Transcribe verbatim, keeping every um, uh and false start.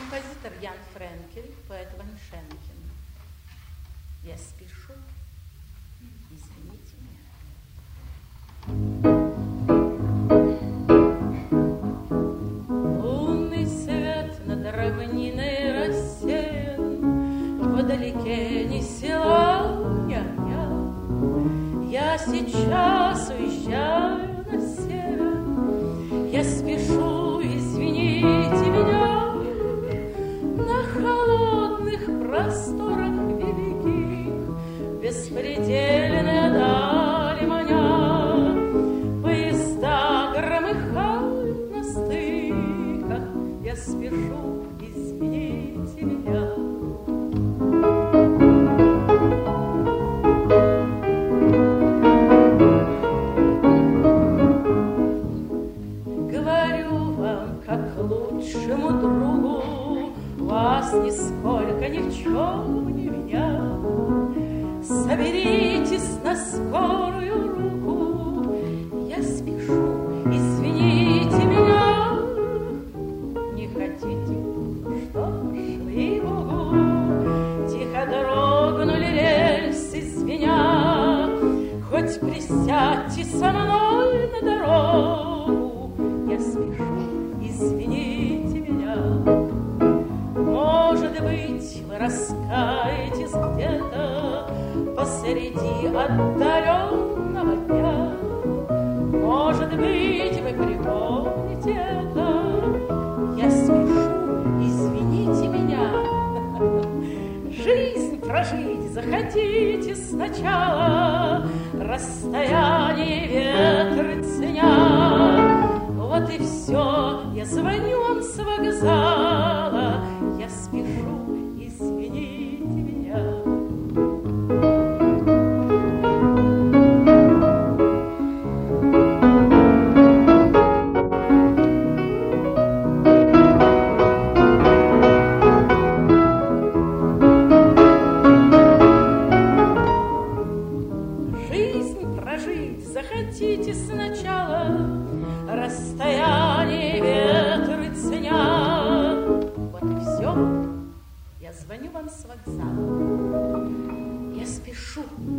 Композитор Ян Френкель, поэт Ван Шенкин. Я спешу, извините меня. Лунный свет над равниной рассеян, вдалеке не села я, я. Я сейчас уезжаю на север, я спешу, извините меня. На холодных просторах великих беспредельные дали маня. Поезда громыхают на стыках, я спешу, извините меня. Говорю вам, как лучшему другу, вас нисколько ни в чем не виня. Соберитесь на скорую руку, я спешу, извините меня. Не хотите? Что ж, ей-богу, тихо дрогнули рельсы звеня. Хоть присядьте со мной на дорогу, я спешу, извините меня. Может быть, вы раскаетесь где-то посреди отдаленного дня. Может быть, вы припомните это. Я спешу, извините меня. Жизнь прожить захотите сначала, расстояние ветры ценя. Вот и все, я звоню вам с вокзала, я спешу, извините меня. Жизнь прожить захотите сначала, расстояние ветры ценя. Вот и все, я звоню вам с вокзала, я спешу.